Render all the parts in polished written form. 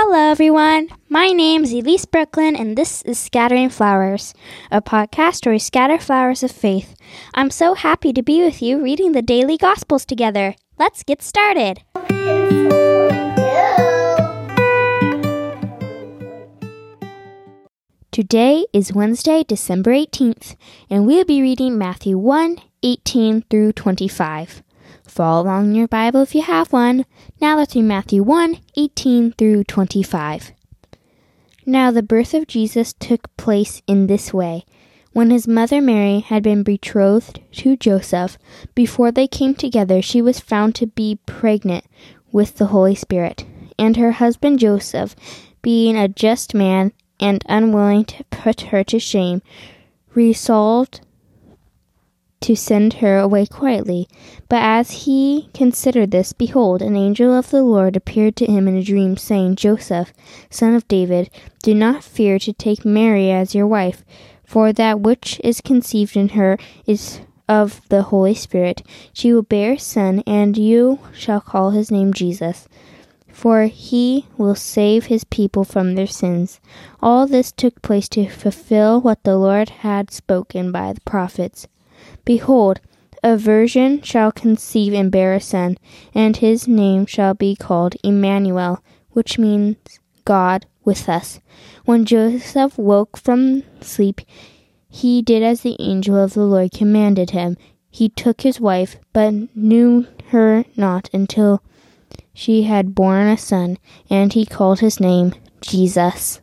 Hello, everyone. My name is Elise Brooklyn, and this is Scattering Flowers, a podcast where we scatter flowers of faith. I'm so happy to be with you reading the daily Gospels together. Let's get started. Today is Wednesday, December 18th, and we'll be reading Matthew 1:18 through 25. Follow along in your Bible if you have one. Now let's read Matthew 1:18 through 25. Now the birth of Jesus took place in this way. When his mother Mary had been betrothed to Joseph, before they came together, she was found to be pregnant with the Holy Spirit. And her husband Joseph, being a just man and unwilling to put her to shame, resolved to send her away quietly. But as he considered this, behold, an angel of the Lord appeared to him in a dream, saying, Joseph, son of David, do not fear to take Mary as your wife, for that which is conceived in her is of the Holy Spirit. She will bear a son, and you shall call his name Jesus, for he will save his people from their sins. All this took place to fulfill what the Lord had spoken by the prophets. Behold, a virgin shall conceive and bear a son, and his name shall be called Emmanuel, which means God with us. When Joseph woke from sleep, he did as the angel of the Lord commanded him. He took his wife, but knew her not until she had borne a son, and he called his name Jesus.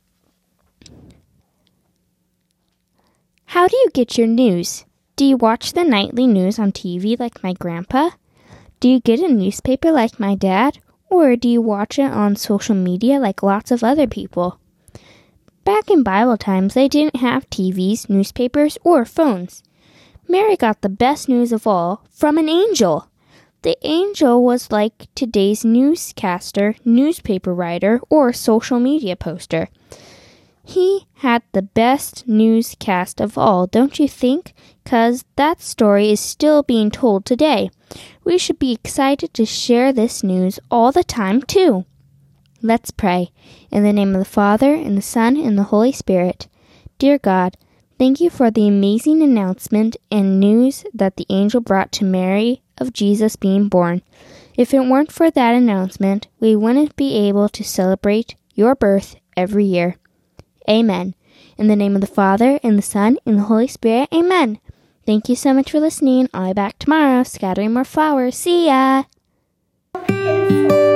How do you get your news? Do you watch the nightly news on TV like my grandpa? Do you get a newspaper like my dad? Or do you watch it on social media like lots of other people? Back in Bible times, they didn't have TVs, newspapers, or phones. Mary got the best news of all from an angel. The angel was like today's newscaster, newspaper writer, or social media poster. He had the best newscast of all, don't you think? 'Cause that story is still being told today. We should be excited to share this news all the time, too. Let's pray. In the name of the Father, and the Son, and the Holy Spirit. Dear God, thank you for the amazing announcement and news that the angel brought to Mary of Jesus being born. If it weren't for that announcement, we wouldn't be able to celebrate your birth every year. Amen. In the name of the Father, and the Son, and the Holy Spirit. Amen. Thank you so much for listening. I'll be back tomorrow, scattering more flowers. See ya!